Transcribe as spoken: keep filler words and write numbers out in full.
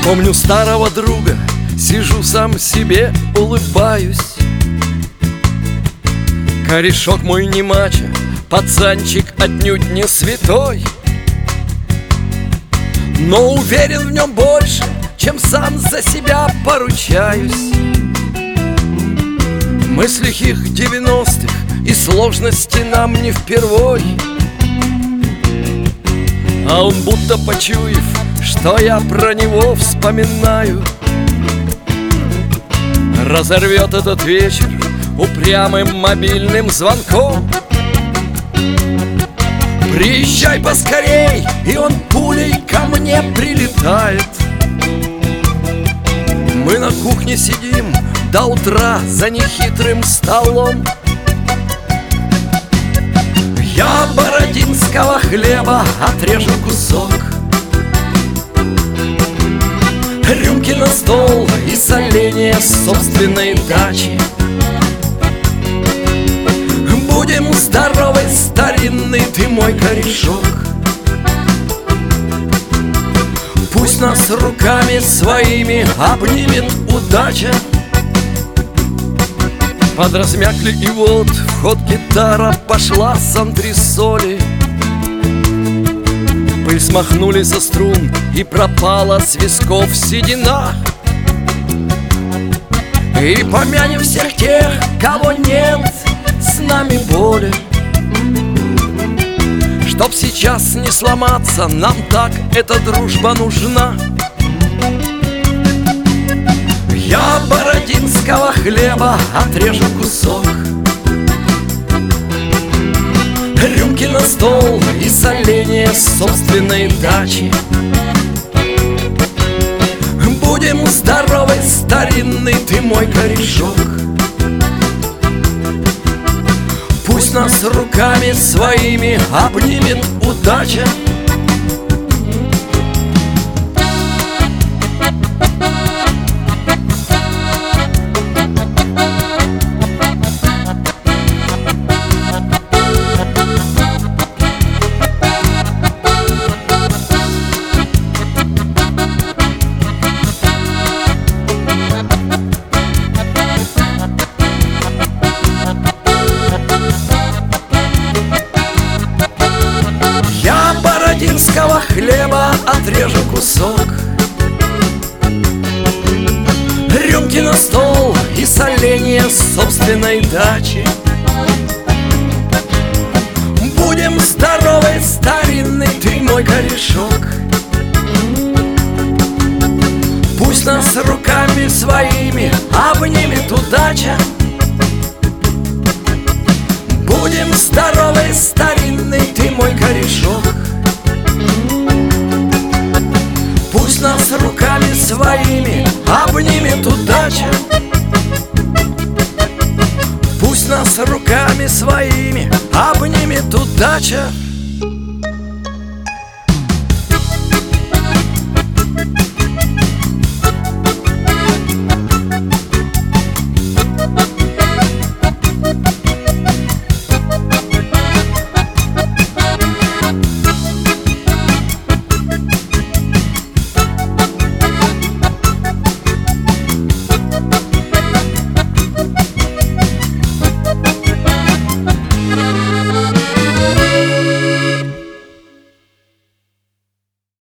Помню старого друга, сижу сам себе, улыбаюсь. Корешок мой не мачо, пацанчик отнюдь не святой, но уверен в нем больше, чем сам за себя поручаюсь. Мы с лихих девяностых, и сложности нам не впервой, а он, будто почуяв, что я про него вспоминаю, разорвет этот вечер упрямым мобильным звонком. Приезжай поскорей, и он пулей ко мне прилетает. Мы на кухне сидим до утра за нехитрым столом. Я бородинского хлеба отрежу кусок, рюмки на стол и соленья с собственной дачи. Будем здоровы, старинный ты мой корешок. Пусть нас руками своими обнимет удача. Подразмякли, и вот в ход гитара пошла с антресоли. Пыль смахнули со струн, и пропала с висков седина. И помянем всех тех, кого нет с нами боли. Чтоб сейчас не сломаться, нам так эта дружба нужна. Я бородинского хлеба отрежу кусок, рюмки на стол и соленья с собственной дачи. Будем здоровы, старинный ты мой корешок. Пусть нас руками своими обнимет удача. Бородинского хлеба отрежу кусок, рюмки на стол и соленья с собственной дачи. Будем здоровы, старинный ты мой корешок. Пусть нас руками своими обнимет удача. Будем здоровы, старинный ты мой корешок. Пусть нас руками своими обнимет удача. Пусть нас руками своими обнимет удача.